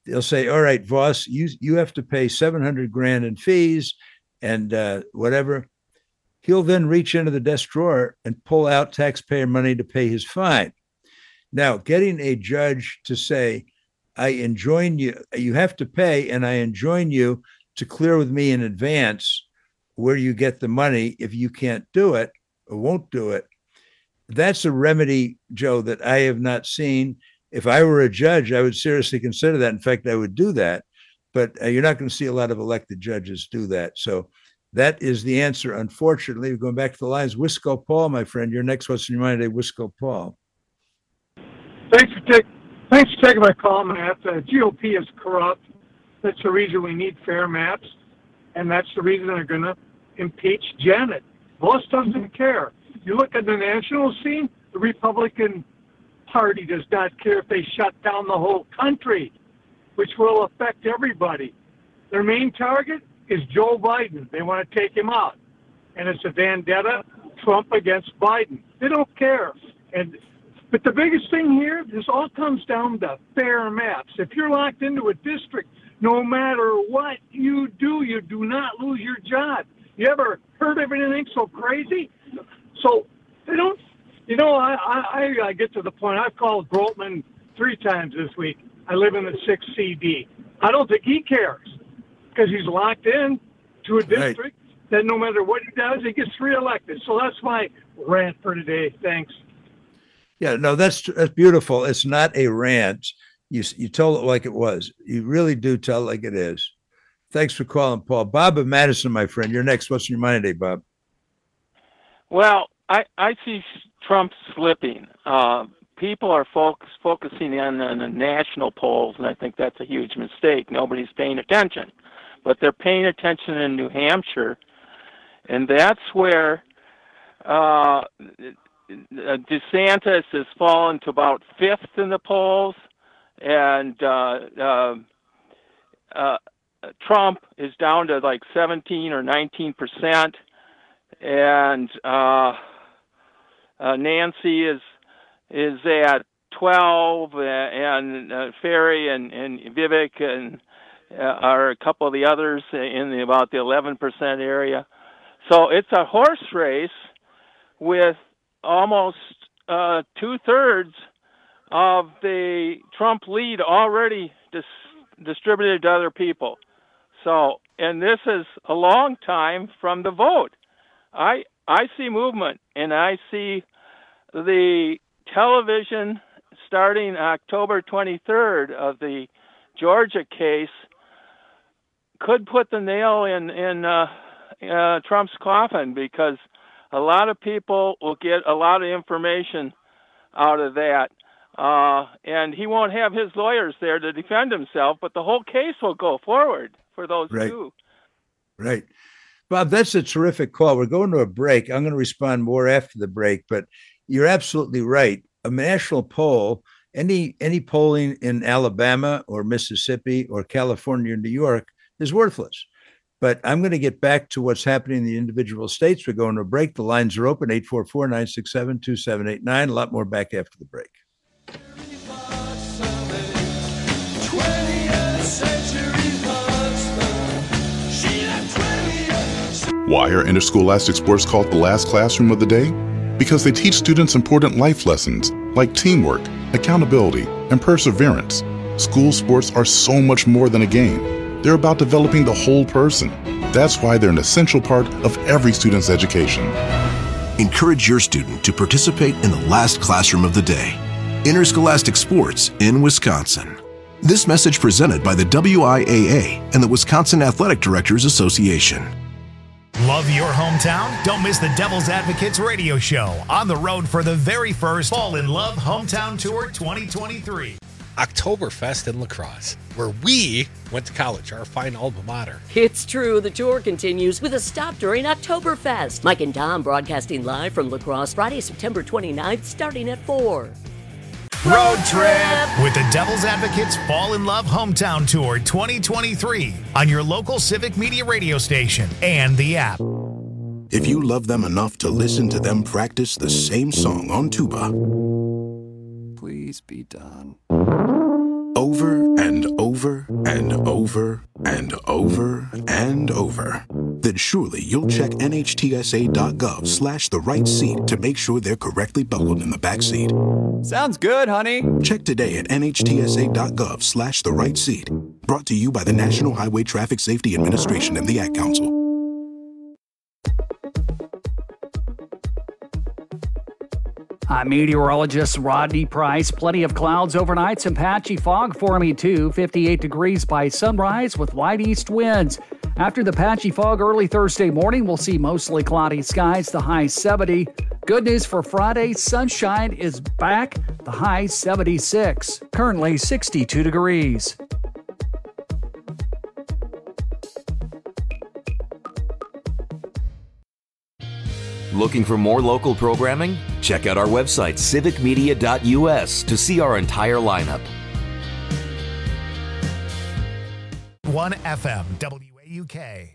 they'll say, all right, Voss, you, you have to pay seven hundred grand in fees and uh, whatever. He'll then reach into the desk drawer and pull out taxpayer money to pay his fine. Now, getting a judge to say, I enjoin you, you have to pay, and I enjoin you to clear with me in advance where you get the money if you can't do it or won't do it. That's a remedy, Joe, that I have not seen. If I were a judge, I would seriously consider that. In fact, I would do that. But uh, you're not going to see a lot of elected judges do that. So that is the answer. Unfortunately, we're going back to the lines. Wisco Paul, my friend, you're next. What's in your mind today, Wisco Paul? Thanks for, take, thanks for taking my call, Matt. The G O P is corrupt. That's the reason we need fair maps, and that's the reason they're going to impeach Janet. Voss doesn't care. You look at the national scene, the Republican Party does not care if they shut down the whole country, which will affect everybody. Their main target is Joe Biden. They want to take him out. And it's a vendetta, Trump against Biden. They don't care. And But the biggest thing here, this all comes down to fair maps. If you're locked into a district, no matter what you do, you do not lose your job. You ever heard of anything so crazy? So they don't, you know, I, I, I get to the point. I've called Grotman three times this week. I live in the six C D. I don't think he cares because he's locked in to a district right. that no matter what he does, he gets reelected. So that's my rant for today. Thanks. Yeah, no, that's that's beautiful. It's not a rant. You you told it like it was. You really do tell it like it is. Thanks for calling, Paul. Bob of Madison, my friend. You're next. What's in your mind today, Bob? Well, I, I see Trump slipping. Uh, people are focus, focusing on, on the national polls, and I think that's a huge mistake. Nobody's paying attention. But they're paying attention in New Hampshire, and that's where uh, DeSantis has fallen to about fifth in the polls, and uh, uh, uh, Trump is down to like seventeen or nineteen percent, and uh, uh, Nancy is is at twelve, and uh, Ferry and, and Vivek and uh, are a couple of the others in the, about the eleven percent area. So it's a horse race with almost uh, two-thirds of the Trump lead already dis- distributed to other people. So, and this is a long time from the vote. I I see movement, and I see the television starting October twenty-third of the Georgia case could put the nail in, in uh, uh, Trump's coffin, because a lot of people will get a lot of information out of that. Uh, and he won't have his lawyers there to defend himself, but the whole case will go forward for those right. two. Right. Bob, that's a terrific call. We're going to a break. I'm going to respond more after the break, but you're absolutely right. A national poll, any any polling in Alabama or Mississippi or California or New York is worthless. But I'm going to get back to what's happening in the individual states. We're going to a break. The lines are open, eight four four, nine six seven, two seven eight nine. A lot more back after the break. Why are interscholastic sports called the last classroom of the day? Because they teach students important life lessons like teamwork, accountability, and perseverance. School sports are so much more than a game. They're about developing the whole person. That's why they're an essential part of every student's education. Encourage your student to participate in the last classroom of the day. Interscholastic sports in Wisconsin. This message presented by the W I A A and the Wisconsin Athletic Directors Association. Love your hometown? Don't miss the Devil's Advocates radio show on the road for the very first Fall in Love Hometown Tour twenty twenty-three. Oktoberfest in La Crosse, where we went to college, our fine alma mater. It's true, the tour continues with a stop during Oktoberfest. Mike and Tom broadcasting live from La Crosse Friday, September twenty-ninth, starting at four. Road trip with the Devil's Advocates Fall in Love Hometown Tour twenty twenty-three on your local Civic Media radio station and the app. If you love them enough to listen to them practice the same song on tuba, please be done. over and over and over and over and over, then surely you'll check nhtsa.gov slash the right seat to make sure they're correctly buckled in the back seat. Sounds good, honey. Check today at nhtsa.gov slash the right seat. Brought to you by the National Highway Traffic Safety Administration and the Ad Council. I'm meteorologist Rodney Price. Plenty of clouds overnight, some patchy fog forming too. fifty-eight degrees by sunrise with light east winds. After the patchy fog early Thursday morning, we'll see mostly cloudy skies, the high seventy. Good news for Friday, sunshine is back, the high seventy-six. Currently sixty-two degrees. Looking for more local programming? Check out our website, civic media dot u s, to see our entire lineup. one F M, W A U K.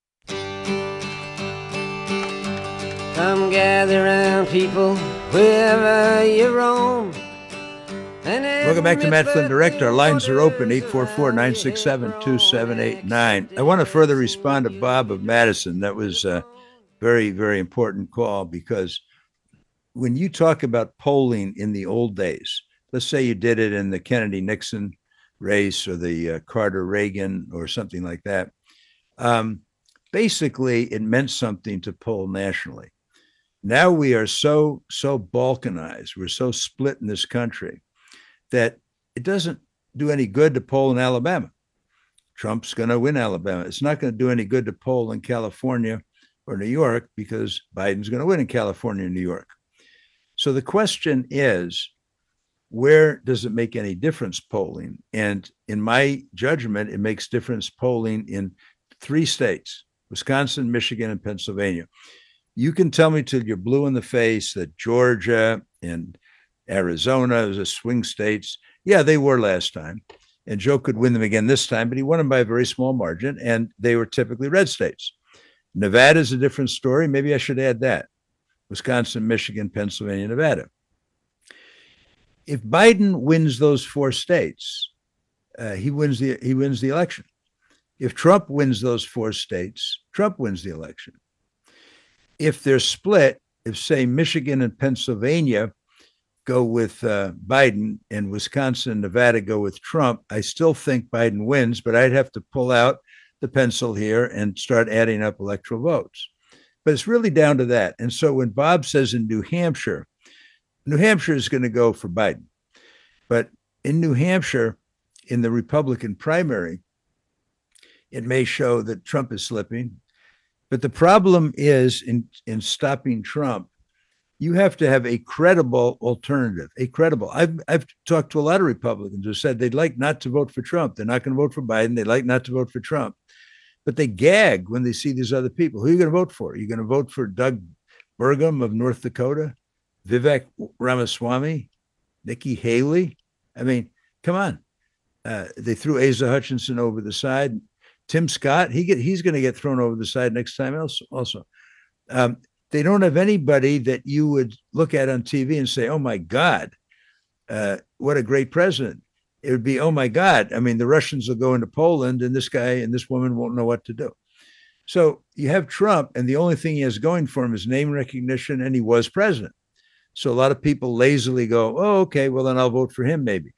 Come gather round, people, wherever you roam. Welcome back to Matt Flynn Direct. Our lines are open, eight four four, nine six seven, two seven eight nine. I want to further respond to Bob of Madison. That was a very, very important call, because when you talk about polling in the old days, let's say you did it in the Kennedy-Nixon race or the uh, Carter-Reagan or something like that, um, basically it meant something to poll nationally. Now we are so, so balkanized, we're so split in this country that it doesn't do any good to poll in Alabama. Trump's going to win Alabama. It's not going to do any good to poll in California or New York, because Biden's going to win in California and New York. So the question is, where does it make any difference polling? And in my judgment, it makes difference polling in three states: Wisconsin, Michigan, and Pennsylvania. You can tell me till you're blue in the face that Georgia and Arizona are swing states. Yeah, they were last time. And Joe could win them again this time, but he won them by a very small margin, and they were typically red states. Nevada is a different story. Maybe I should add that. Wisconsin, Michigan, Pennsylvania, Nevada. If Biden wins those four states, uh, he wins the he wins the election. If Trump wins those four states, Trump wins the election. If they're split, if say Michigan and Pennsylvania go with uh, Biden and Wisconsin and Nevada go with Trump, I still think Biden wins, but I'd have to pull out the pencil here and start adding up electoral votes. But it's really down to that. And so when Bob says in New Hampshire, New Hampshire is going to go for Biden. But in New Hampshire, in the Republican primary, it may show that Trump is slipping. But the problem is in, in stopping Trump, you have to have a credible alternative, a credible. I've, I've talked to a lot of Republicans who said they'd like not to vote for Trump. They're not going to vote for Biden. They'd like not to vote for Trump. But they gag when they see these other people. Who are you going to vote for? Are you going to vote for Doug Burgum of North Dakota, Vivek Ramaswamy, Nikki Haley? I mean, come on. Uh, they threw Asa Hutchinson over the side. Tim Scott, he get, he's going to get thrown over the side next time else also. Um, they don't have anybody that you would look at on T V and say, oh, my God, uh, what a great president. It would be, oh, my God. I mean, the Russians will go into Poland and this guy and this woman won't know what to do. So you have Trump, and the only thing he has going for him is name recognition, and he was president. So a lot of people lazily go, oh, okay, well, then I'll vote for him maybe.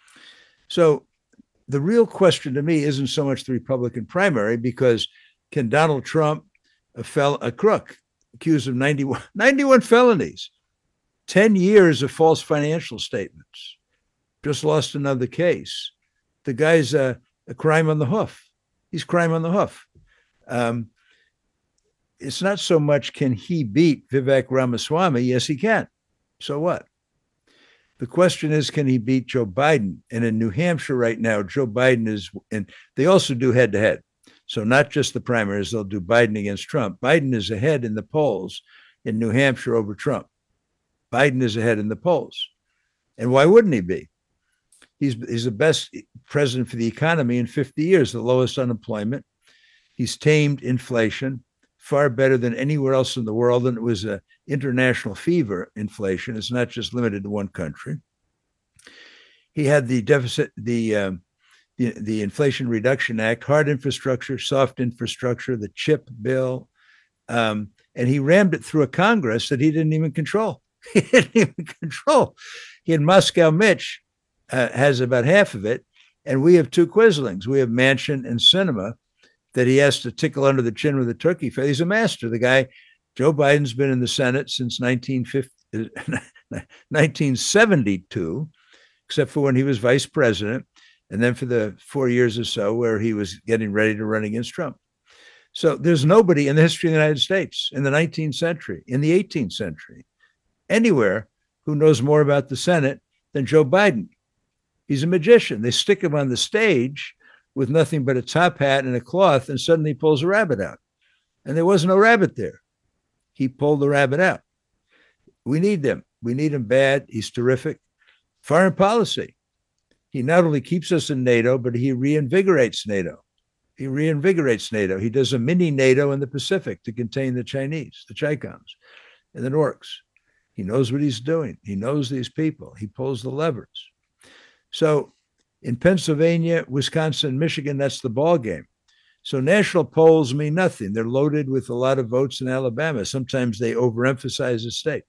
So the real question to me isn't so much the Republican primary, because can Donald Trump, a, fel- a crook, accused of ninety-one, ninety-one felonies, ten years of false financial statements, just lost another case. The guy's a, a crime on the hoof. He's crime on the hoof. Um, it's not so much can he beat Vivek Ramaswamy? Yes, he can. So what? The question is, can he beat Joe Biden? And in New Hampshire right now, Joe Biden is, and they also do head to head. So not just the primaries, they'll do Biden against Trump. Biden is ahead in the polls in New Hampshire over Trump. Biden is ahead in the polls. And why wouldn't he be? He's, he's the best president for the economy in fifty years, the lowest unemployment. He's tamed inflation far better than anywhere else in the world. And it was an international fever, inflation. It's not just limited to one country. He had the deficit, the, um, the the Inflation Reduction Act, hard infrastructure, soft infrastructure, the CHIP bill, um, and he rammed it through a Congress that he didn't even control. He didn't even control. He had Moscow Mitch uh, has about half of it, and we have two quislings. We have Manchin and Sinema that he has to tickle under the chin with a turkey face. He's a master. The guy, Joe Biden's been in the Senate since nineteen seventy-two, except for when he was vice president, and then for the four years or so where he was getting ready to run against Trump. So there's nobody in the history of the United States, in the nineteenth century, in the eighteenth century, anywhere who knows more about the Senate than Joe Biden. He's a magician. They stick him on the stage with nothing but a top hat and a cloth, and suddenly he pulls a rabbit out. And there was no rabbit there. He pulled the rabbit out. We need them. We need him bad. He's terrific. Foreign policy. He not only keeps us in NATO, but he reinvigorates NATO. He reinvigorates NATO. He does a mini NATO in the Pacific to contain the Chinese, the Chicoms, and the Norks. He knows what he's doing. He knows these people. He pulls the levers. So in Pennsylvania, Wisconsin, Michigan, that's the ball game. So national polls mean nothing. They're loaded with a lot of votes in Alabama. Sometimes they overemphasize a state.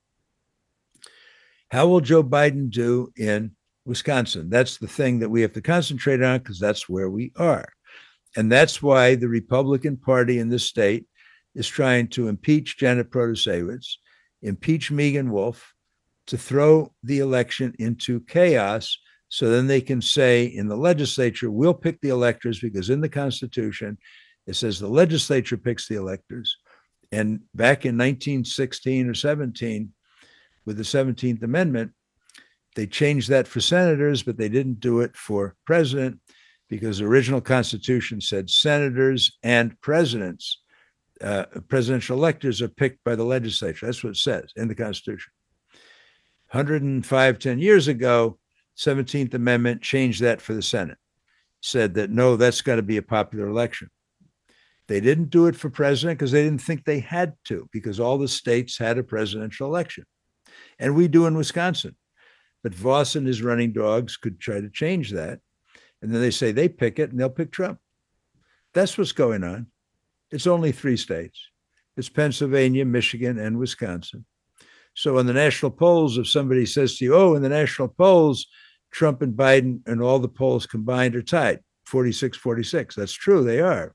How will Joe Biden do in Wisconsin? That's the thing that we have to concentrate on, because that's where we are. And that's why the Republican Party in this state is trying to impeach Janet Protasewicz, impeach Megan Wolf, to throw the election into chaos, so then they can say in the legislature, we'll pick the electors, because in the Constitution, it says the legislature picks the electors. And back in nineteen sixteen or seventeen, with the seventeenth Amendment, they changed that for senators, but they didn't do it for president, because the original Constitution said senators and presidents, uh, presidential electors are picked by the legislature. That's what it says in the Constitution. one hundred five, ten years ago, seventeenth Amendment changed that for the Senate, said that, no, that's got to be a popular election. They didn't do it for president because they didn't think they had to, because all the states had a presidential election. And we do in Wisconsin. But Voss and his running dogs could try to change that. And then they say they pick it and they'll pick Trump. That's what's going on. It's only three states. It's Pennsylvania, Michigan, and Wisconsin. So in the national polls, if somebody says to you, oh, in the national polls, Trump and Biden and all the polls combined are tied, forty-six forty-six. That's true, they are.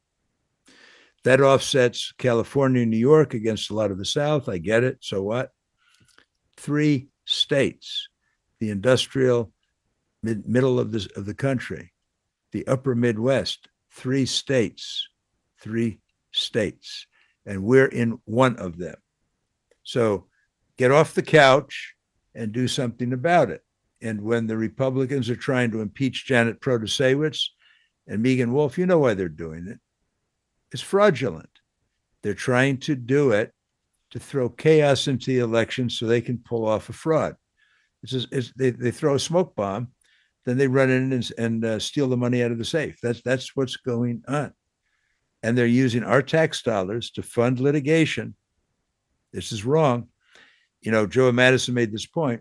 That offsets California and New York against a lot of the South. I get it. So what? Three states, the industrial mid, middle of, this, of the country, the upper Midwest, three states, three states. And we're in one of them. So get off the couch and do something about it. And when the Republicans are trying to impeach Janet Protasewicz and Megan Wolf, you know why they're doing it. It's fraudulent. They're trying to do it to throw chaos into the election so they can pull off a fraud. It's just, it's, they, they throw a smoke bomb, then they run in and, and uh, steal the money out of the safe. That's, that's what's going on. And they're using our tax dollars to fund litigation. This is wrong. You know, Joe Madison made this point.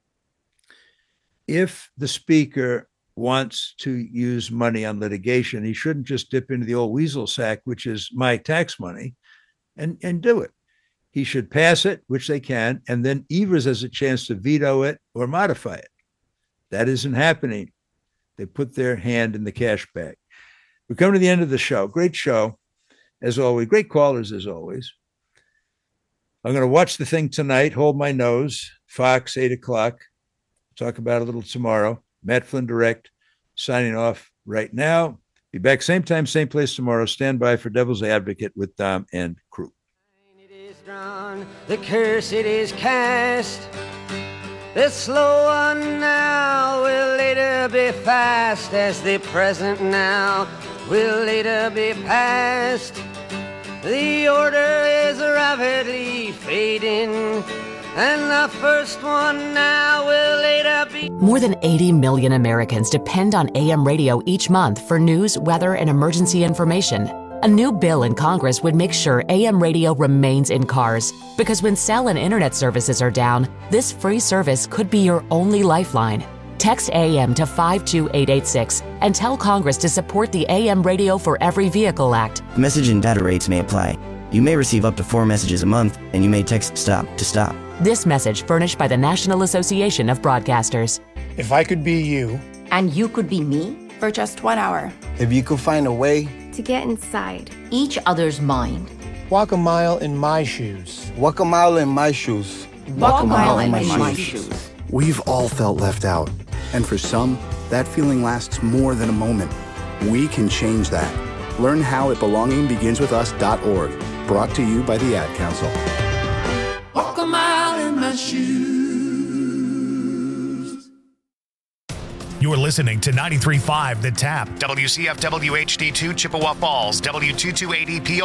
If the speaker wants to use money on litigation, he shouldn't just dip into the old weasel sack, which is my tax money, and, and do it. He should pass it, which they can, and then Evers has a chance to veto it or modify it. That isn't happening. They put their hand in the cash bag. We're coming to the end of the show. Great show, as always. Great callers, as always. I'm going to watch the thing tonight, hold my nose, Fox, eight o'clock. Talk about it a little tomorrow. Matt Flynn Direct, signing off right now. Be back same time, same place tomorrow. Stand by for Devil's Advocate with Dom and crew. It is drawn, the curse it is cast. The slow one now will later be fast, as the present now will later be past. The order is rapidly fading, and the first one now will later be... More than eighty million Americans depend on A M radio each month for news, weather, and emergency information. A new bill in Congress would make sure A M radio remains in cars, because when cell and internet services are down, this free service could be your only lifeline. Text A M to five two eight eight six and tell Congress to support the A M Radio for Every Vehicle Act. Message and data rates may apply. You may receive up to four messages a month, and you may text STOP to stop. This message furnished by the National Association of Broadcasters. If I could be you, and you could be me, for just one hour. If you could find a way to get inside each other's mind. Walk a mile in my shoes. Walk a mile in my shoes. Walk, Walk a mile, mile in my, my, my shoes. shoes. We've all felt left out. And for some, that feeling lasts more than a moment. We can change that. Learn how at belonging begins with us dot org. Brought to you by the Ad Council. Walk a mile in my shoes. You're listening to ninety-three point five The Tap. W C F W H D two Chippewa Falls, W two two eight E P O.